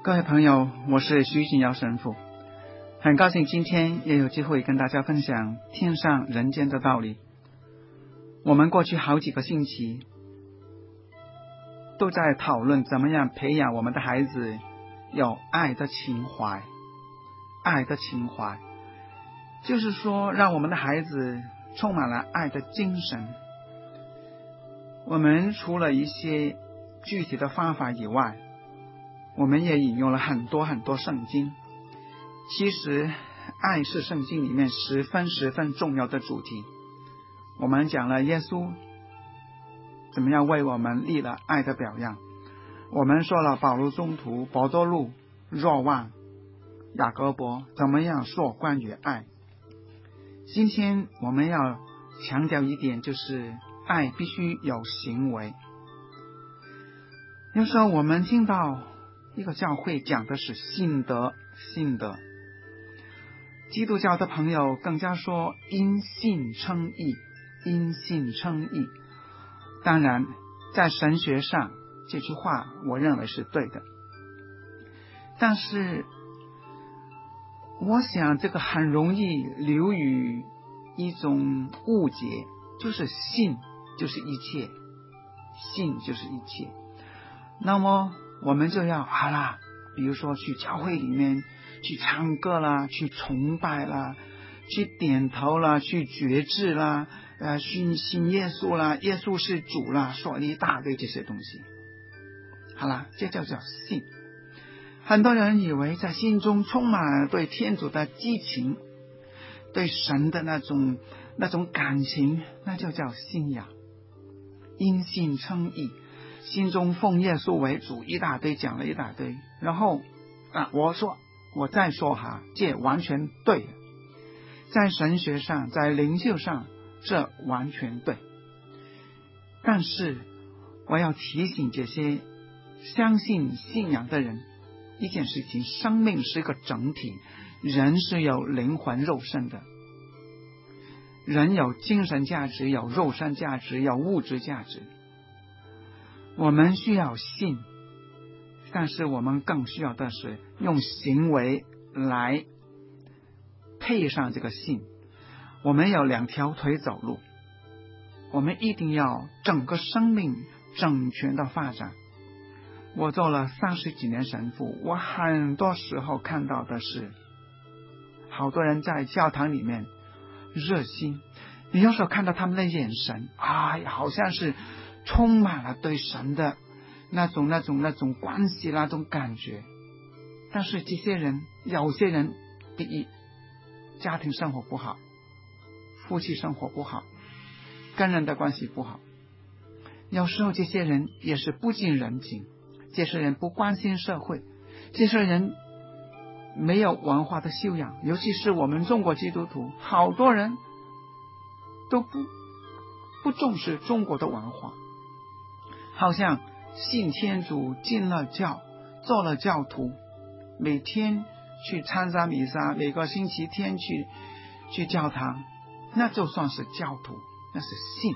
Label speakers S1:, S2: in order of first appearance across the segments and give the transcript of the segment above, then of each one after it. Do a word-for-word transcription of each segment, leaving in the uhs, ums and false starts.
S1: 各位朋友，我是徐锦尧神父，很高兴今天也有机会跟大家分享天上人间的道理。我们过去好几个星期都在讨论怎么样培养我们的孩子有爱的情怀，爱的情怀就是说让我们的孩子充满了爱的精神。我们除了一些具体的方法以外，我们也引用了很多很多圣经。其实爱是圣经里面十分十分重要的主题。我们讲了耶稣怎么样为我们立了爱的表样，我们说了保罗宗徒、伯多禄、若望、雅各伯怎么样说关于爱。今天我们要强调一点，就是爱必须有行为。有时候我们听到一个教会讲的是信德，信德。基督教的朋友更加说因信称义，因信称义。当然，在神学上这句话我认为是对的，但是我想这个很容易流于一种误解，就是信就是一切，信就是一切。那么我们就要好啦，比如说去教会里面去唱歌啦，去崇拜啦，去点头啦，去决志啦，呃，信信耶稣啦，耶稣是主啦，说了一大堆这些东西。好啦，这就叫信。很多人以为在心中充满了对天主的激情，对神的那种那种感情，那就叫信仰。因信称义，心中奉耶稣为主，一大堆讲了一大堆，然后啊，我说我再说哈，这完全对，在神学上，在灵修上，这完全对。但是我要提醒这些相信信仰的人一件事情，生命是个整体，人是有灵魂肉身的，人有精神价值，有肉身价值，有物质价值。我们需要信，但是我们更需要的是用行为来配上这个信。我们有两条腿走路，我们一定要整个生命整全的发展。我做了三十几年神父，我很多时候看到的是好多人在教堂里面热心，你有时候看到他们的眼神，哎呀，好像是充满了对神的那种那种那种关系，那种感觉。但是这些人，有些人第一家庭生活不好，夫妻生活不好，跟人的关系不好，有时候这些人也是不近人情，这些人不关心社会，这些人没有文化的修养。尤其是我们中国基督徒，好多人都不不重视中国的文化，好像信天主，进了教，做了教徒，每天去参加弥撒，每个星期天去去教堂，那就算是教徒，那是信。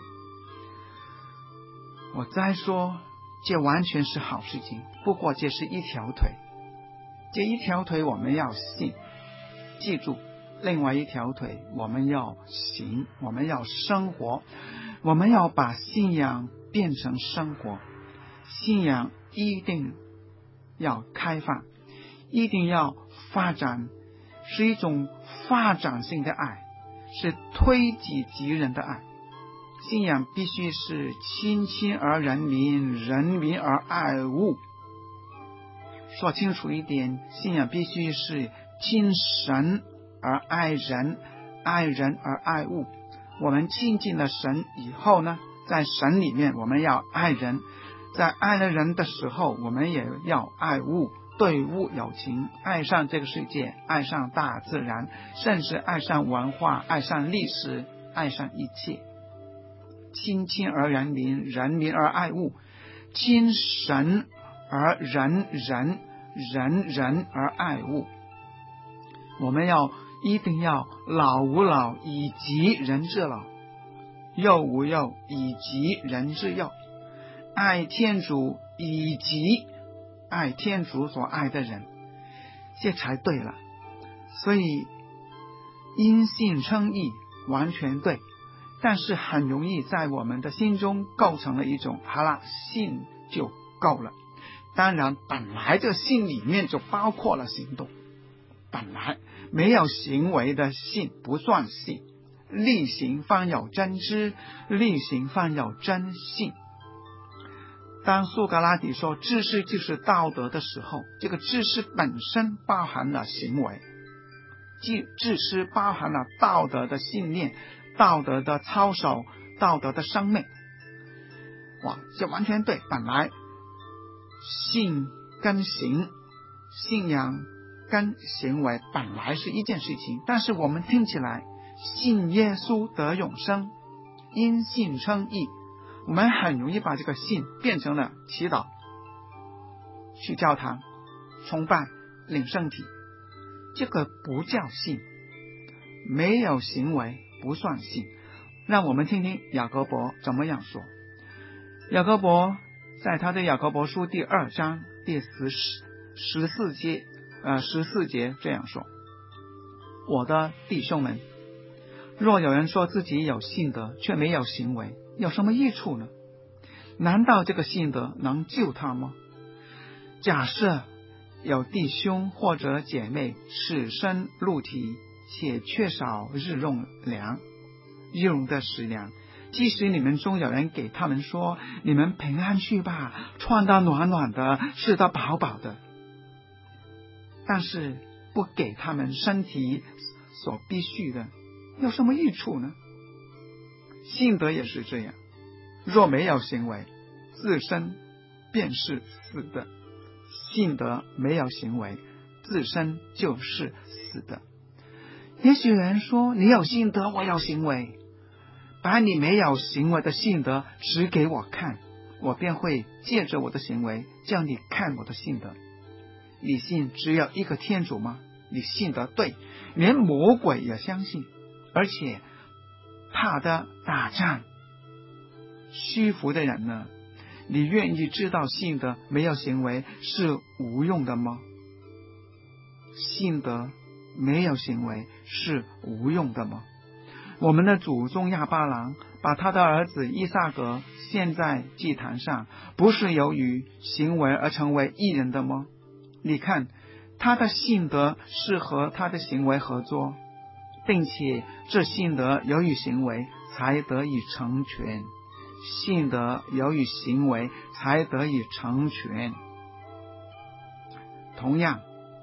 S1: 我再说，这完全是好事情，不过这是一条腿，这一条腿我们要信，记住，另外一条腿我们要行，我们要生活，我们要把信仰变成生活。信仰一定要开放，一定要发展，是一种发展性的爱，是推己及人的爱。信仰必须是亲亲而人民，人民而爱物。说清楚一点，信仰必须是亲神而爱人，爱人而爱物。我们亲近了神以后呢，在神里面我们要爱人，在爱了人的时候，我们也要爱物，对物有情，爱上这个世界，爱上大自然，甚至爱上文化，爱上历史，爱上一切。亲亲而人民，人民而爱物，亲神而人人，人人而爱物。我们要一定要老吾老以及人之老，幼吾幼以及人之幼，爱天主以及爱天主所爱的人，这才对了。所以因信称义完全对，但是很容易在我们的心中构成了一种好了，信就够了。当然本来这信里面就包括了行动，本来没有行为的信不算信，力行方有真知，力行方有真信。当苏格拉底说知识就是道德的时候，这个知识本身包含了行为，即知识包含了道德的信念，道德的操守，道德的生命。哇，这完全对。本来信跟行，信仰跟行为本来是一件事情，但是我们听起来信耶稣得永生，因信称义，我们很容易把这个信变成了祈祷、去教堂、崇拜、领圣体，这个不叫信，没有行为不算信。让我们听听雅各伯怎么样说。雅各伯在他的雅各伯书第二章第十十四节呃十四节这样说：我的弟兄们，若有人说自己有信德却没有行为，有什么益处呢？难道这个信德能救他吗？假设有弟兄或者姐妹赤身露体，且缺少日用粮日用的食粮，即使你们中有人给他们说，你们平安去吧，穿得暖暖的，吃得饱饱的，但是不给他们身体所必须的，有什么益处呢？信德也是这样，若没有行为，自身便是死的。信德没有行为，自身就是死的。也许有人说，你有信德，我有行为，把你没有行为的信德指给我看，我便会借着我的行为叫你看我的信德。你信只有一个天主吗？你信得对，连魔鬼也相信，而且怕的打仗。虚浮的人呢？你愿意知道信德没有行为是无用的吗？信德没有行为是无用的吗？我们的祖宗亚巴郎把他的儿子依撒格献在祭坛上，不是由于行为而成为义人的吗？你看，他的信德是和他的行为合作，并且这信德由于行为才得以成全，信德由于行为才得以成全。同样，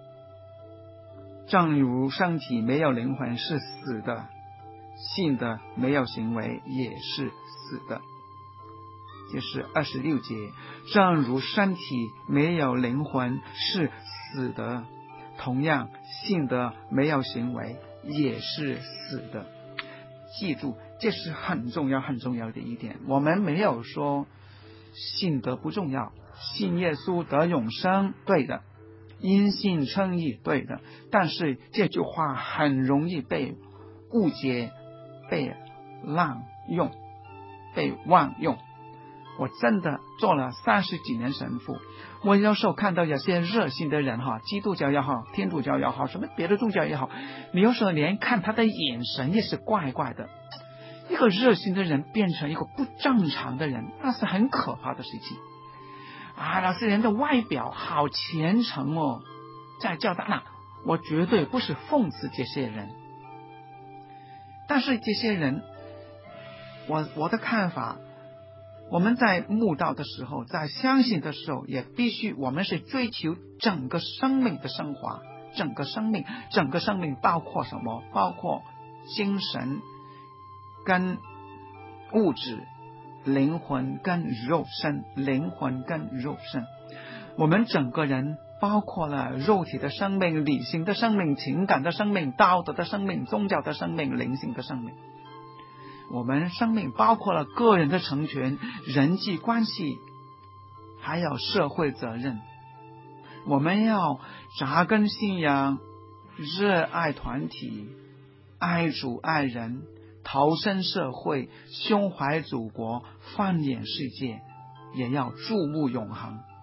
S1: 正如身体没有灵魂是死的，信德没有行为也是死的。这是二十六节，正如身体没有灵魂是死的，同样信德没有行为也是死的。记住，这是很重要很重要的一点。我们没有说信德不重要，信耶稣得永生，对的，因信称义，对的，但是这句话很容易被误解，被滥用，被妄用。我真的做了三十几年神父，我有时候看到有些热心的人哈，基督教也好，天主教也好，什么别的宗教也好，你有时候连看他的眼神也是怪怪的。一个热心的人变成一个不正常的人，那是很可怕的事情啊！老师，人的外表好虔诚哦，在教堂那，我绝对不是讽刺这些人，但是这些人，我我的看法，我们在慕道的时候，在相信的时候，也必须我们是追求整个生命的升华，整个生命，整个生命包括什么？包括精神跟物质，灵魂跟肉身，灵魂跟肉身，我们整个人包括了肉体的生命、理性的生命、情感的生命、道德的生命、宗教的生命、灵性的生命。我们生命包括了个人的成全、人际关系，还有社会责任。我们要扎根信仰，热爱团体，爱主爱人，投身社会，胸怀祖国，放眼世界，也要注目永恒。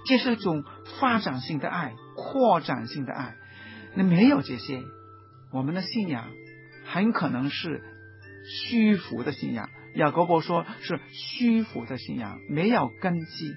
S1: 这是一种发展性的爱，扩展性的爱。那没有这些，我们的信仰很可能是虚浮的信仰。雅各伯说是虚浮的信仰，没有根基。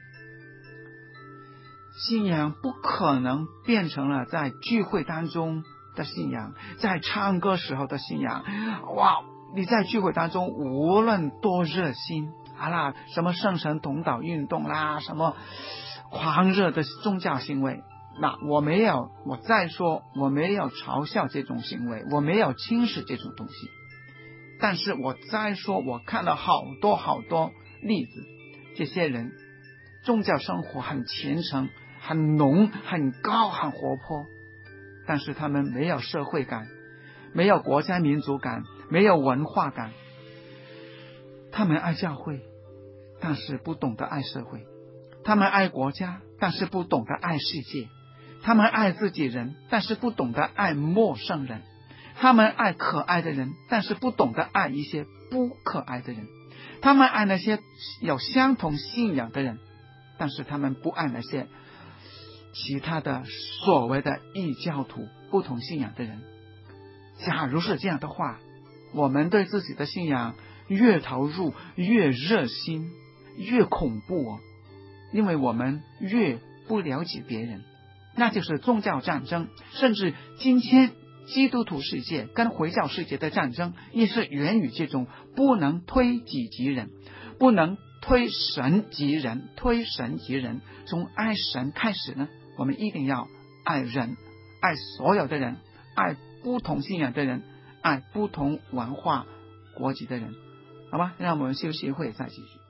S1: 信仰不可能变成了在聚会当中的信仰，在唱歌时候的信仰。哇，你在聚会当中无论多热心啊啦，什么圣神同祷运动啦，什么狂热的宗教行为，那我没有，我再说我没有嘲笑这种行为，我没有轻视这种东西。但是我再说，我看了好多好多例子，这些人宗教生活很虔诚，很浓，很高，很活泼，但是他们没有社会感，没有国家民族感，没有文化感。他们爱教会，但是不懂得爱社会；他们爱国家，但是不懂得爱世界；他们爱自己人，但是不懂得爱陌生人；他们爱可爱的人，但是不懂得爱一些不可爱的人；他们爱那些有相同信仰的人，但是他们不爱那些其他的所谓的异教徒，不同信仰的人。假如是这样的话，我们对自己的信仰越投入，越热心，越恐怖哦，因为我们越不了解别人。那就是宗教战争，甚至今天基督徒世界跟回教世界的战争，也是源于这种不能推己及人，不能推神及人，推神及人。从爱神开始呢，我们一定要爱人，爱所有的人，爱不同信仰的人，爱不同文化国籍的人。好吧，让我们休息一会再继续。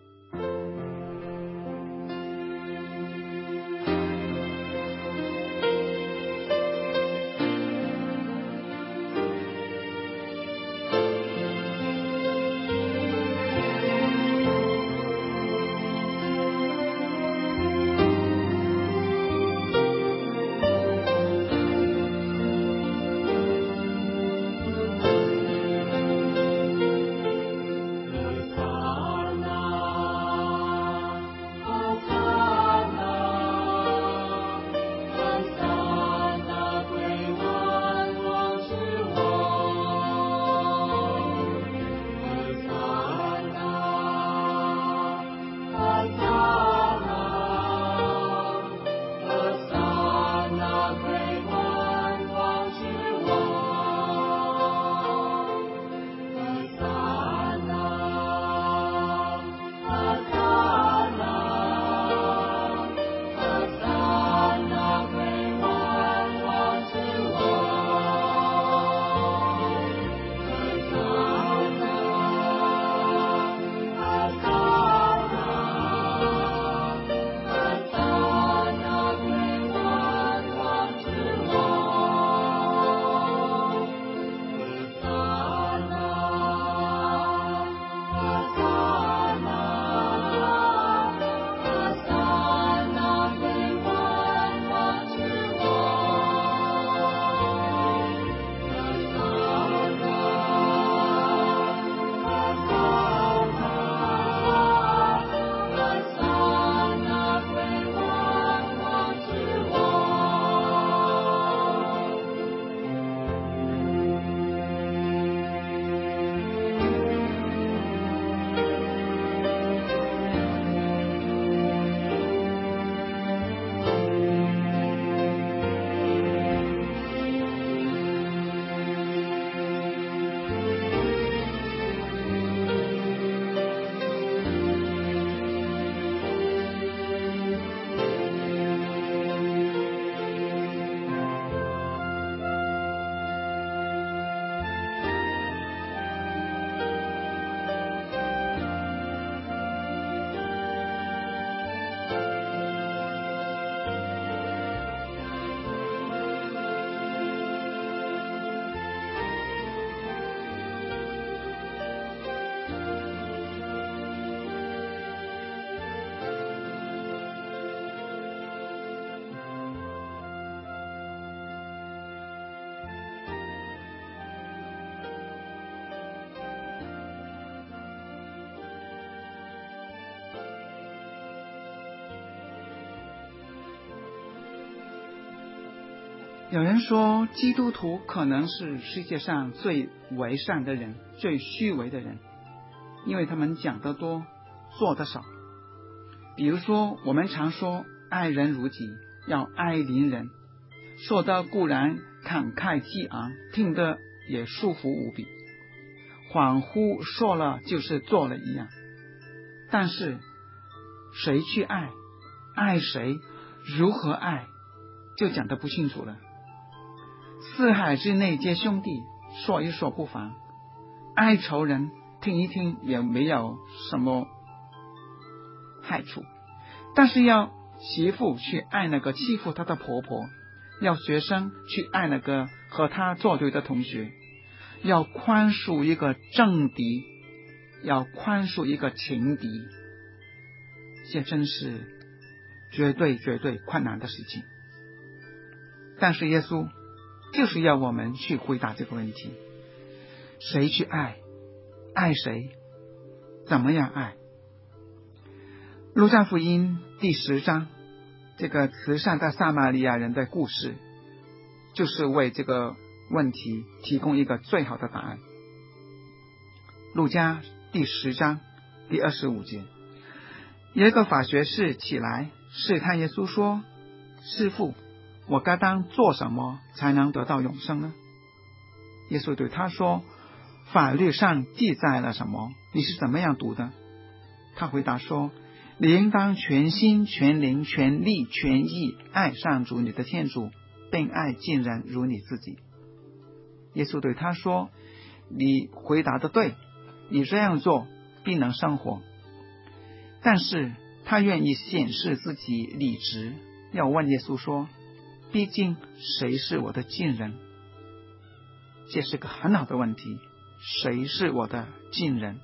S1: 有人说，基督徒可能是世界上最伪善的人，最虚伪的人，因为他们讲得多，做得少。比如说，我们常说爱人如己，要爱邻人，说的固然慷慨激昂，听得也舒服无比，恍惚说了就是做了一样。但是谁去爱，爱谁，如何爱，就讲得不清楚了。四海之内皆兄弟，说一说不妨，爱仇人听一听也没有什么害处。但是要媳妇去爱那个欺负她的婆婆，要学生去爱那个和他作对的同学，要宽恕一个政敌，要宽恕一个情敌，这真是绝对绝对困难的事情。但是耶稣就是要我们去回答这个问题，谁去爱，爱谁，怎么样爱。路加福音第十章，这个慈善的撒玛利亚人的故事，就是为这个问题提供一个最好的答案。路加第十章第二十五节，有一个法学士起来试探耶稣说，师父，我该当做什么才能得到永生呢？耶稣对他说，法律上记载了什么？你是怎么样读的？他回答说，你应当全心全灵全力全意爱上主你的天主，并爱近人如你自己。耶稣对他说，你回答的对，你这样做必能生活。但是他愿意显示自己理直，要问耶稣说，毕竟谁是我的近人？这是个很好的问题，谁是我的近人？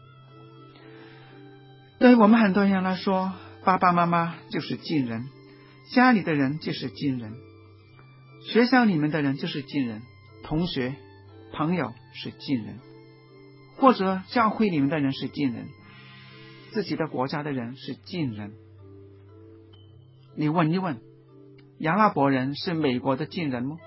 S1: 对于我们很多人来说，爸爸妈妈就是近人，家里的人就是近人，学校里面的人就是近人，同学朋友是近人，或者教会里面的人是近人，自己的国家的人是近人。你问一问，阿拉伯人是美国的近人吗？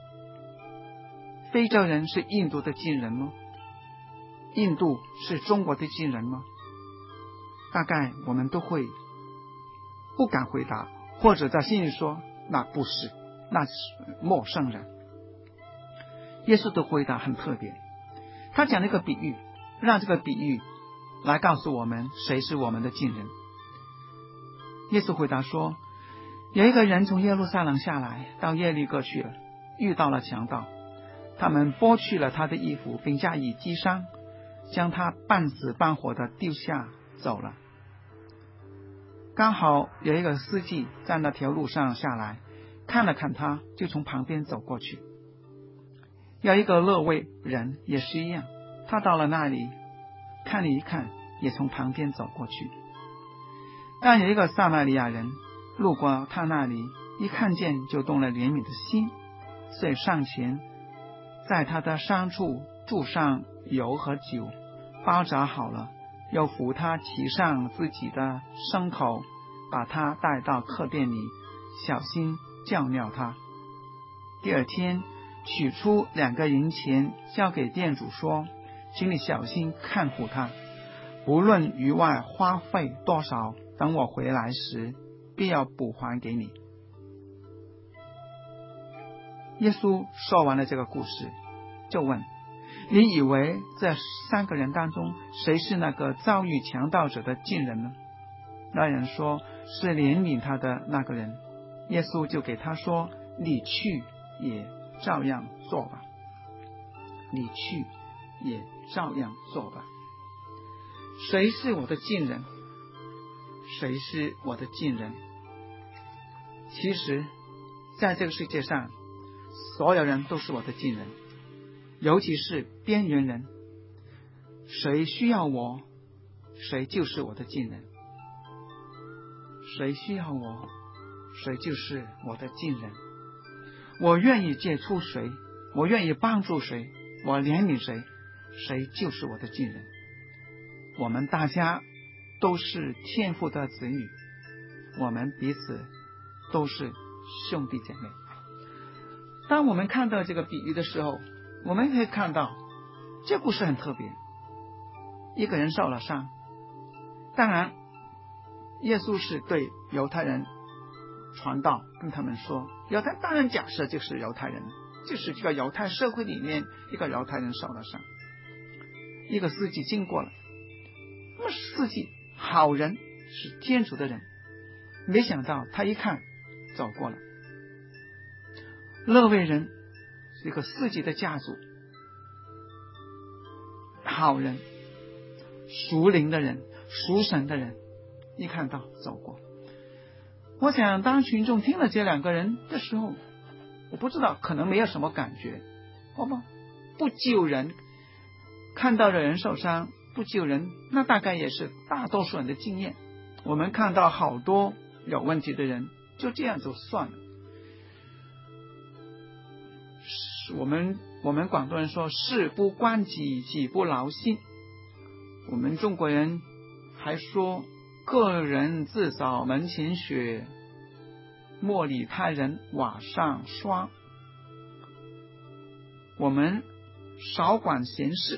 S1: 非洲人是印度的近人吗？印度是中国的近人吗？大概我们都会不敢回答，或者在心里说，那不是，那是陌生人。耶稣的回答很特别，他讲了一个比喻，让这个比喻来告诉我们谁是我们的近人。耶稣回答说，有一个人从耶路撒冷下来，到耶利哥去了，遇到了强盗，他们剥去了他的衣服，并加以击伤，将他半死半活的丢下走了。刚好有一个司机在那条路上下来，看了看他，就从旁边走过去。有一个勒位人也是一样，他到了那里看了一看，也从旁边走过去。但有一个撒玛利亚人路过他那里，一看见就动了怜悯的心，所以上前在他的伤处注上油和酒，包扎好了，又扶他骑上自己的牲口，把他带到客店里，小心叫尿他。第二天取出两个银钱交给店主说，请你小心看护他，不论余外花费多少，等我回来时必要补还给你。耶稣说完了这个故事，就问，你以为这三个人当中谁是那个遭遇强盗者的近人呢？那人说，是怜悯他的那个人。耶稣就给他说，你去也照样做吧，你去也照样做吧。谁是我的近人？谁是我的近人？其实在这个世界上，所有人都是我的近人，尤其是边缘人。谁需要我，谁就是我的近人。谁需要我，谁就是我的近人。我愿意接触谁，我愿意帮助谁，我怜悯谁，谁就是我的近人。我们大家都是天父的子女，我们彼此都是兄弟姐妹。 当我们看到这个比喻的时候，我们可以看到这故事很特别。一个人受了伤，当然耶稣是对犹太人传道，跟他们说，犹太当然假设就是犹太人，就是这个犹太社会里面一个犹太人受了伤，一个司机经过了，那么司机好人，是天主的人，没想到他一看走过了。勒未人是一个司机的家族，好人，属灵的人，属神的人，一看到走过。我想当群众听了这两个人的时候，我不知道可能没有什么感觉，好吧，不救人，看到了人受伤不救人，那大概也是大多数人的经验。我们看到好多有问题的人，就这样就算了。我们我们广东人说事不关己，己不劳心。我们中国人还说个人自扫门前雪，莫理他人瓦上霜。我们少管闲事，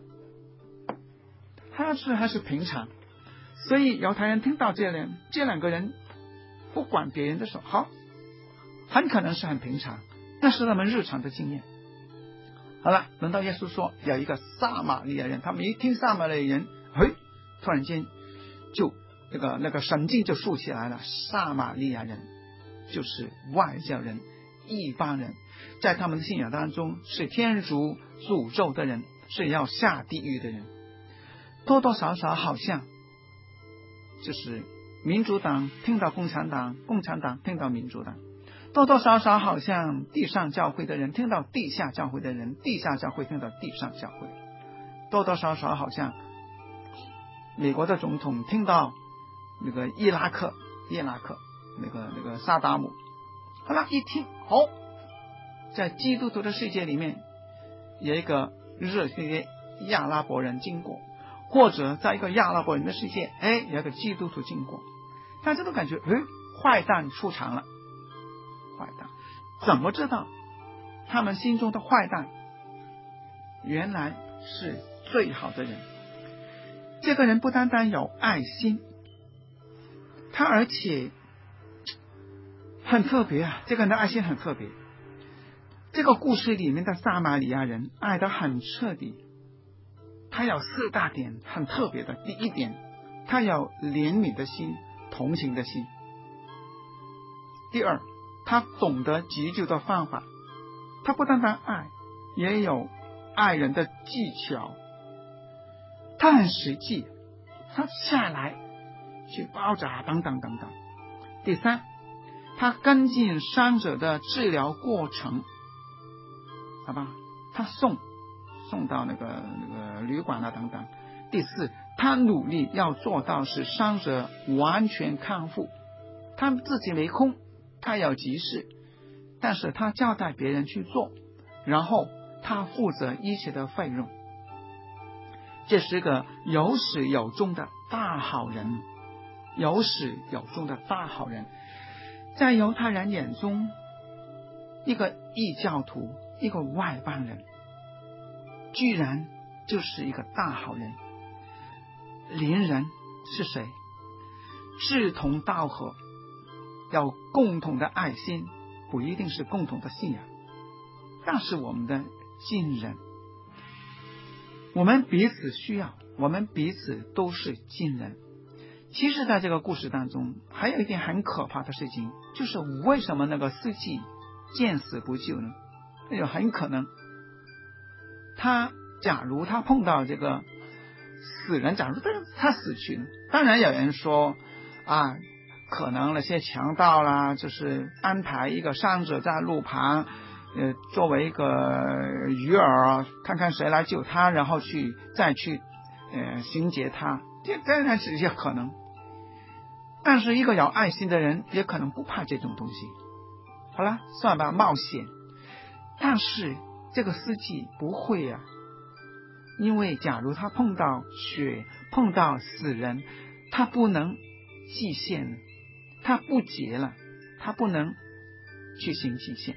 S1: 他是还是平常。所以犹太人听到这两这两个人不管别人的时候，好，很可能是很平常，那是他们日常的经验。好了，轮到耶稣说有一个撒玛利亚人，他们一听撒玛利亚人，嘿，突然间就那个那个神经就竖起来了。撒玛利亚人就是外教人、异邦人，在他们的信仰当中是天主诅咒的人，是要下地狱的人。多多少少好像就是民主党听到共产党，共产党听到民主党，多多少少好像地上教会的人听到地下教会的人，地下教会听到地上教会，多多少少好像美国的总统听到那个伊拉克伊拉克那个那个萨达姆。好了，一听哦，在基督徒的世界里面有一个热心的亚拉伯人经过，或者在一个亚拉伯人的世界，哎，有一个基督徒经过，大家都感觉，哎，坏蛋出场了。坏蛋怎么知道他们心中的坏蛋原来是最好的人？这个人不单单有爱心，他而且很特别啊，这个人的爱心很特别。这个故事里面的撒玛利亚人爱得很彻底，他有四大点很特别的。第一点，他有怜悯的心，同情的心。第二，他懂得急救的方法，他不单单爱，也有爱人的技巧，他很实际，他下来去包扎等等等等。第三，他跟进伤者的治疗过程，好吧，他送送到那个那个旅馆啊等等。第四，他努力要做到使伤者完全康复，他自己没空，他有急事，但是他交代别人去做，然后他负责一切的费用。这是个有始有终的大好人，有始有终的大好人。在犹太人眼中，一个异教徒，一个外邦人，居然就是一个大好人。邻人是谁？志同道合，有共同的爱心，不一定是共同的信仰，但是我们的亲人，我们彼此需要，我们彼此都是亲人。其实在这个故事当中还有一件很可怕的事情，就是为什么那个司机见死不救呢？有很可能他假如他碰到这个死人，假如他死去了，当然有人说啊，可能那些强盗啦，就是安排一个伤者在路旁，呃，作为一个鱼饵，看看谁来救他，然后去再去呃行劫他，这当然是一些可能。但是一个有爱心的人也可能不怕这种东西。好了，算吧，冒险。但是这个司机不会呀、啊，因为假如他碰到血，碰到死人，他不能祭献，他不洁了，他不能去行祭献，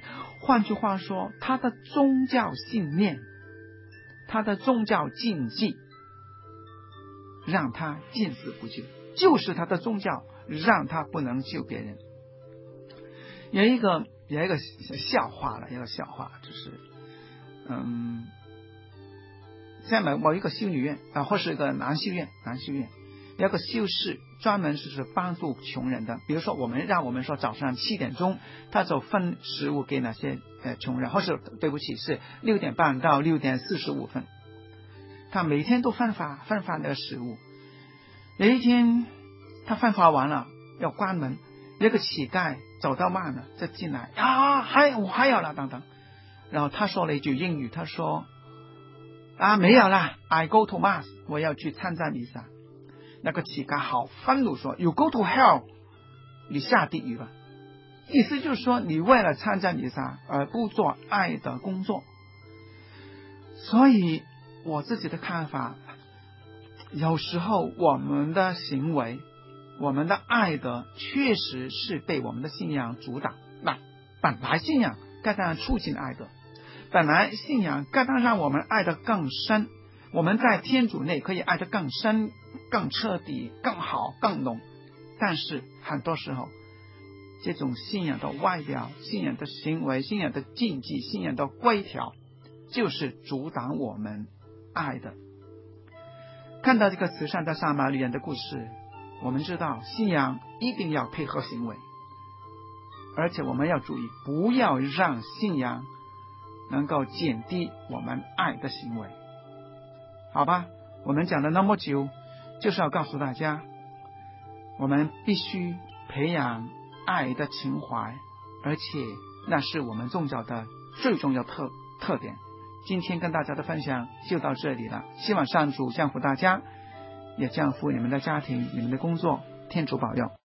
S1: 换句话说，他的宗教信念，他的宗教禁忌让他见死不救，就是他的宗教让他不能救别人。有一个有一个笑话了，一个笑话就是，嗯，在某某一个修女院啊，或是一个男修院，男修院有一个修士专门是帮助穷人的。比如说，我们让我们说早上七点钟，他就分食物给那些呃穷人，或是对不起是六点半到六点四十五分，他每天都分发分发那个食物。有一天他分发完了要关门，有个乞丐走到慢了就进来啊，还我还有了等等，然后他说了一句英语，他说啊没有啦 ，I go to mass， 我要去参加弥撒。那个乞丐好愤怒说 You go to hell， 你下地狱吧。意思就是说，你为了参加弥撒而不做爱的工作。所以我自己的看法，有时候我们的行为，我们的爱德确实是被我们的信仰主导。那本来信仰该当促进爱德，本来信仰该当让我们爱得更深，我们在天主内可以爱得更深、更彻底、更好、更浓。但是很多时候，这种信仰的外表、信仰的行为、信仰的禁忌、信仰的规条，就是阻挡我们爱的。看到这个慈善的撒玛利人的故事，我们知道信仰一定要配合行为，而且我们要注意，不要让信仰能够减低我们爱的行为。好吧，我们讲了那么久，就是要告诉大家，我们必须培养爱的情怀，而且那是我们宗教的最重要特特点。今天跟大家的分享就到这里了，希望上主降福大家，也降福你们的家庭、你们的工作，天主保佑。